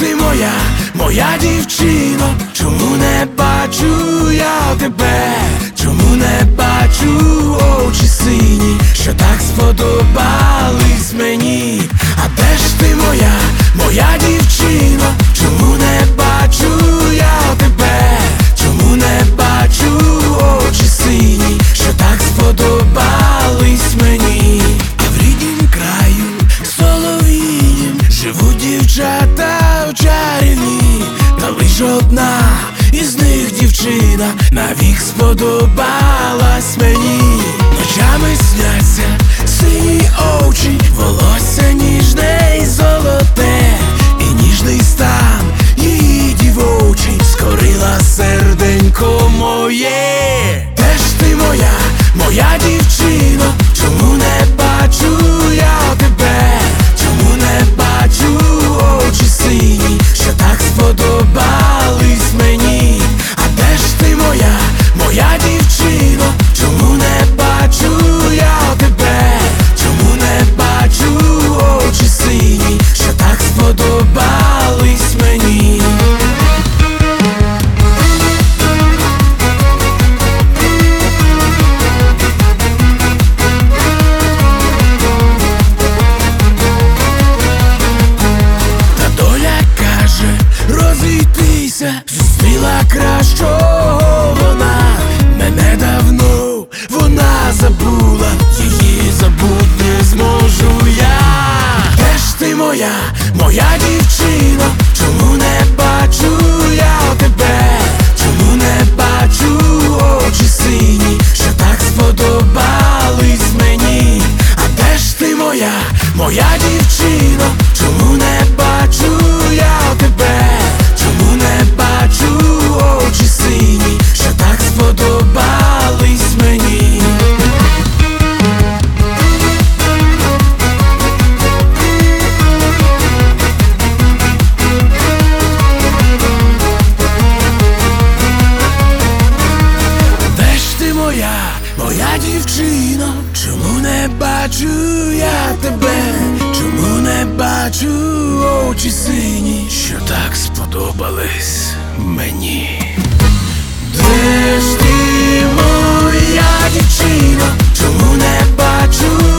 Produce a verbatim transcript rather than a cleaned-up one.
ти моя, моя дівчино? Чому не бачу я тебе? Чому не бачу очі сині, що так сподобались мені? А де ж ти моя, моя дівчино? Чому не бачу я тебе? Чому не бачу очі сині, що так сподобались мені? А в ріднім краю солов'їнім живуть дівчата чарівні, та лиш одна із них дівчина навік сподобалась мені. Ночами сняться сині очі, волосся ніжне й золоте, і ніжний стан її дівочий скорила серденько моє. Де ж ти моя, моя дівчино? Чому не бачу я тебе? Чому не бачу очі сині, що так сподобались мені? А де ж ти моя, моя дівчино? Чому не бачу я тебе? Чому не бачу очі сині, що так сподобались мені? Розійтися, зустріла кращого вона. Мене давно вона забула, її забуть не зможу я. Де ж ти моя, моя дівчино? Чому не бачу я тебе? Чому не бачу очі сині, що так сподобались мені? А де ж ти моя, моя дівчино? Чому не бачу я тебе? Чому не бачу очі сині, що так сподобались мені? Де ж ти моя, моя дівчино? Чому не бачу я тебе? Чому не бачу очі сині, що так сподобались мені? Де ж ти моя дівчино? Чому не бачу